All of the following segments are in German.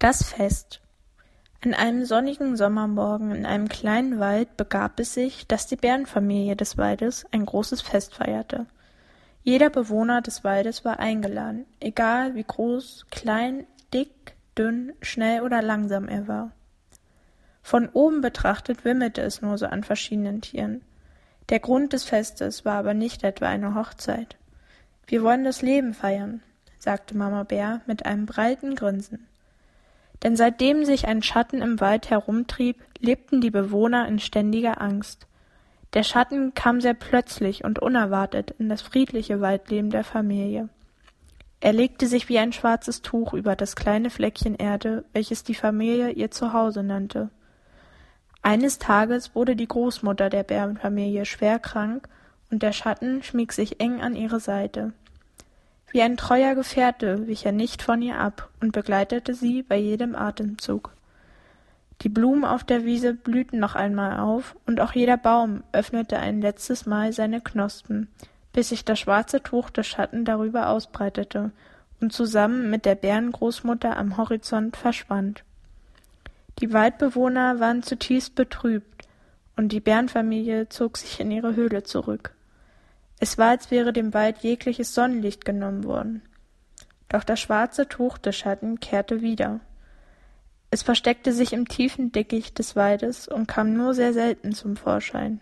Das Fest. An einem sonnigen Sommermorgen in einem kleinen Wald begab es sich, dass die Bärenfamilie des Waldes ein großes Fest feierte. Jeder Bewohner des Waldes war eingeladen, egal wie groß, klein, dick, dünn, schnell oder langsam er war. Von oben betrachtet wimmelte es nur so an verschiedenen Tieren. Der Grund des Festes war aber nicht etwa eine Hochzeit. »Wir wollen das Leben feiern«, sagte Mama Bär mit einem breiten Grinsen. Denn seitdem sich ein Schatten im Wald herumtrieb, lebten die Bewohner in ständiger Angst. Der Schatten kam sehr plötzlich und unerwartet in das friedliche Waldleben der Familie. Er legte sich wie ein schwarzes Tuch über das kleine Fleckchen Erde, welches die Familie ihr Zuhause nannte. Eines Tages wurde die Großmutter der Bärenfamilie schwer krank und der Schatten schmieg sich eng an ihre Seite. Wie ein treuer Gefährte wich er nicht von ihr ab und begleitete sie bei jedem Atemzug. Die Blumen auf der Wiese blühten noch einmal auf, und auch jeder Baum öffnete ein letztes Mal seine Knospen, bis sich das schwarze Tuch des Schatten darüber ausbreitete und zusammen mit der Bärengroßmutter am Horizont verschwand. Die Waldbewohner waren zutiefst betrübt, und die Bärenfamilie zog sich in ihre Höhle zurück. Es war, als wäre dem Wald jegliches Sonnenlicht genommen worden. Doch das schwarze Tuch des Schatten kehrte wieder. Es versteckte sich im tiefen Dickicht des Waldes und kam nur sehr selten zum Vorschein.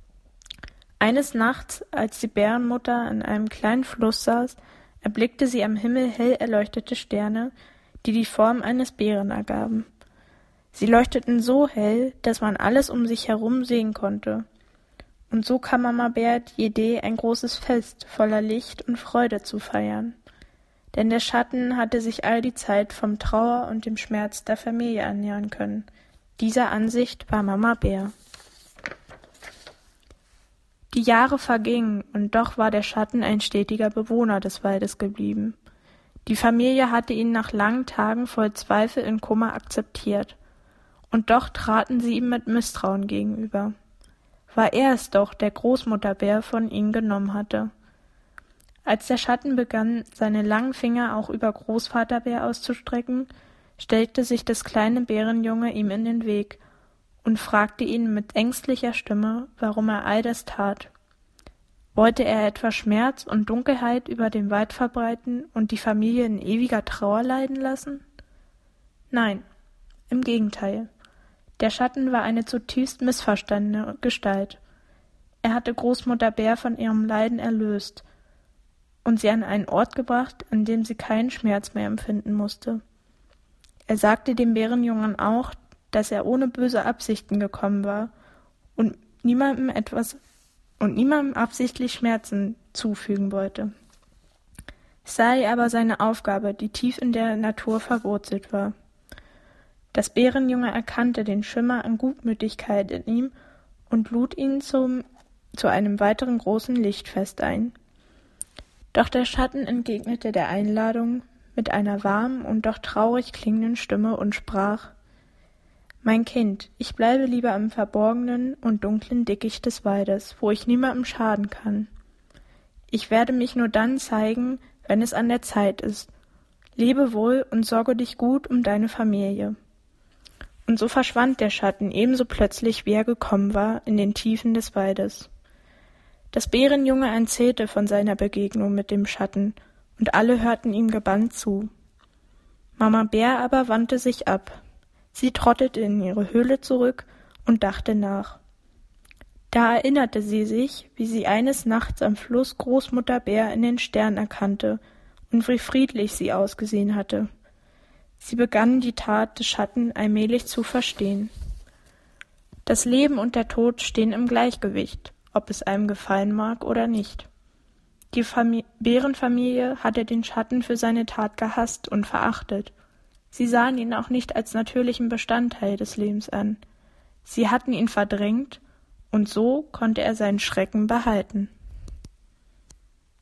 Eines Nachts, als die Bärenmutter an einem kleinen Fluss saß, erblickte sie am Himmel hell erleuchtete Sterne, die die Form eines Bären ergaben. Sie leuchteten so hell, dass man alles um sich herum sehen konnte. Und so kam Mama Bär die Idee, ein großes Fest voller Licht und Freude zu feiern. Denn der Schatten hatte sich all die Zeit vom Trauer und dem Schmerz der Familie ernähren können. Dieser Ansicht war Mama Bär. Die Jahre vergingen, und doch war der Schatten ein stetiger Bewohner des Waldes geblieben. Die Familie hatte ihn nach langen Tagen voll Zweifel und Kummer akzeptiert. Und doch traten sie ihm mit Misstrauen gegenüber. War er es doch, der Großmutterbär von ihnen genommen hatte. Als der Schatten begann, seine langen Finger auch über Großvaterbär auszustrecken, stellte sich das kleine Bärenjunge ihm in den Weg und fragte ihn mit ängstlicher Stimme, warum er all das tat. Wollte er etwa Schmerz und Dunkelheit über den Wald verbreiten und die Familie in ewiger Trauer leiden lassen? Nein, im Gegenteil. Der Schatten war eine zutiefst missverstandene Gestalt. Er hatte Großmutter Bär von ihrem Leiden erlöst und sie an einen Ort gebracht, an dem sie keinen Schmerz mehr empfinden musste. Er sagte dem Bärenjungen auch, dass er ohne böse Absichten gekommen war und niemandem absichtlich Schmerzen zufügen wollte. Es sei aber seine Aufgabe, die tief in der Natur verwurzelt war. Das Bärenjunge erkannte den Schimmer an Gutmütigkeit in ihm und lud ihn zu einem weiteren großen Lichtfest ein. Doch der Schatten entgegnete der Einladung mit einer warmen und doch traurig klingenden Stimme und sprach: »Mein Kind, ich bleibe lieber im verborgenen und dunklen Dickicht des Waldes, wo ich niemandem schaden kann. Ich werde mich nur dann zeigen, wenn es an der Zeit ist. Lebe wohl und sorge dich gut um deine Familie.« Und so verschwand der Schatten ebenso plötzlich, wie er gekommen war, in den Tiefen des Waldes. Das Bärenjunge erzählte von seiner Begegnung mit dem Schatten, und alle hörten ihm gebannt zu. Mama Bär aber wandte sich ab. Sie trottete in ihre Höhle zurück und dachte nach. Da erinnerte sie sich, wie sie eines Nachts am Fluss Großmutter Bär in den Sternen erkannte und wie friedlich sie ausgesehen hatte. Sie begann die Tat des Schatten allmählich zu verstehen. Das Leben und der Tod stehen im Gleichgewicht, ob es einem gefallen mag oder nicht. Die Bärenfamilie hatte den Schatten für seine Tat gehasst und verachtet. Sie sahen ihn auch nicht als natürlichen Bestandteil des Lebens an. Sie hatten ihn verdrängt, und so konnte er seinen Schrecken behalten.